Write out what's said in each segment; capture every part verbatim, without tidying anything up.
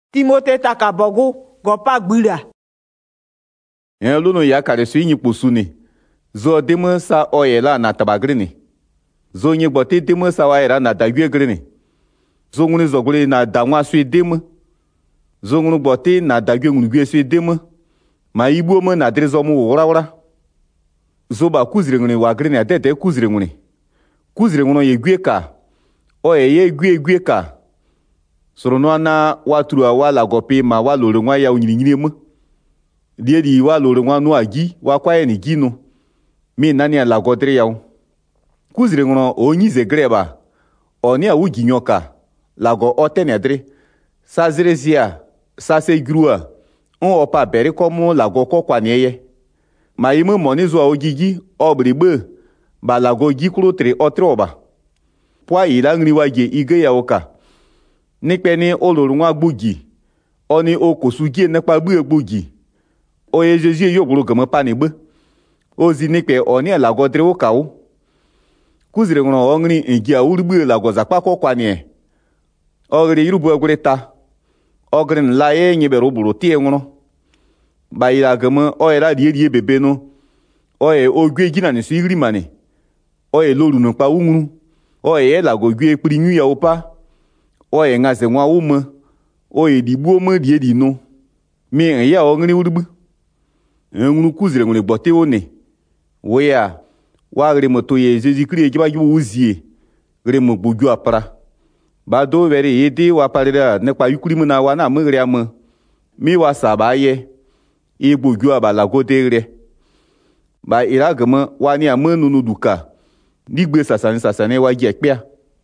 Timote takabogu gopa gbira. En luno ya kare su yin pusuni. Zo demu sa oyela na tabagrini. Zo nyi bote demu sa waira na dagwe grini. Zo nguni zogule na dangwa su demu. Zo ngunu bote na dagwe ngunu su demu. Ma ibu mo na drezo mu wora wora. Zo ba kuzire nguni wa grini adete kuzire nguni. Kuzire ngunu ye gwe ka. Oye ye gwe gwe ka. Sorono na waturu wa la gope ma wa lore nwa ya unyiri nyiri mu. Die di wa lore nwa no agi wa kwa ye ni gino. Mi nani la godre ya. Kuzire ngono onyi ze greba. Oni a ugi nyoka. La go otenedre. Sa zrezia, sa se grua. On opa bere komo la go kokwa niye. Ma imu moni zo ogigi obribe. Ba la go gikro tre otroba. Pwa ila ngri waje ige ya oka. Nikpe ni oloro nwa gbogi oni okosugie nekpa gbe gbogi oye jeje yogboro gamo pani gbe ozi nikpe oni lagodre okawo kuzire ngono ongri igi awurugbe lagoza pakọ kwani ogri irubu ogreta ogri nla ye nyebere oburu tie ngono ba ira gamo oye ra die die bebe no oye ogwe gina ni sigri mani oye loru no pa ungru oye lagogwe ekpiri nyu ya opa oye ngaze nwa ume oye digbo me die di no mi ya ongri urugbu ngunu kuzire ngune bote one weya wa gre moto ye jeji kri ejiba ju uzie gre mo gboju apara ba do vere yede wa parira ne pa yukuri mu na wa na mgre am mi wa saba ye e gboju abala gode re ba iragama wa ni amanu nuduka digbe sasani sasani wa je pia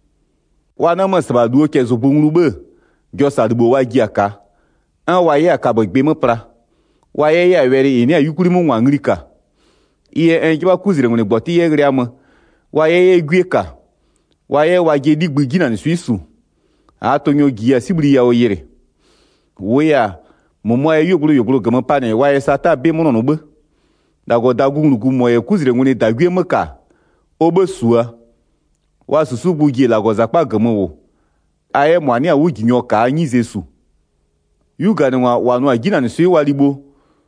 wana mo saba duo ke zo bungru be jo sadbo wa gi aka an wa ye aka bo gbe mo pra wa ye ya were ini ayukuri mo wa ngrika iye en jiba kuzire ngone boti ye gre am wa ye ye gweka wa ye wa ge digbe gina ni suisu a to nyo gi asibri ya oyere wo ya mo mo ye yoguro yoguro gamo pane wa ye sata be mo no be dago dagu ngugu mo ye kuzire ngone dagwe maka obesua wa susu bugi la goza pa gamo wo aye mwani a wugi nyoka anyi zesu yuga ni wa wanu agina ni sui walibo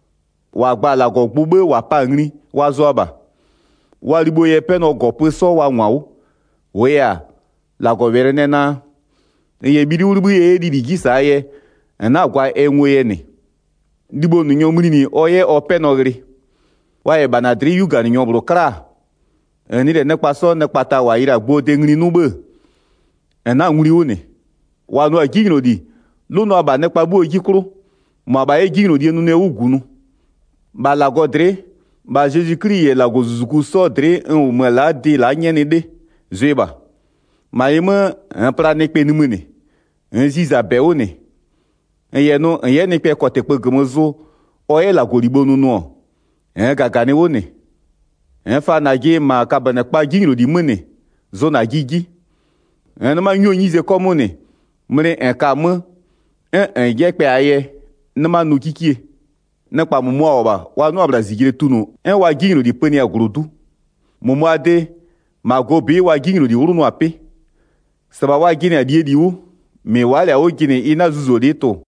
wa gba la go gbugbe wa pa nri wa zoba walibo ye pe no go pe so wa nwawo we ya la go bere nena ye bidi urugbu ye didi gisa ye na gwa enwe ye ni dibo nu nyomri ni oye ope no gri wa ye banadri yuga ni nyobro kra eni de nekpa so nekpa ta wa ira gbo de ngri nube ena ngri one wa no agino di lo no aba nekpa bu ojikuru ma ba egino di enu ne ugunu ba la godre ba Jésus Christ la gozuku so dre en mo la di la nyene de zeba ma yema en pra nekpe ni mene en ziza be one en ye no en ye nekpe kote pe gomozo oye la golibo nu no en gaga ne one en fa na ge ma ka bana pa gino di mene zo na gigi en ma nyo nyize komone mre en ka mo en en je pe aye na ma no kikie na pa mo mo oba wa no abra zigire tunu en wa gino di pani agurudu mo mo ade ma go be wa gino di wuru no ape saba wa gine adie di wu me wale o gine ina zuzo de to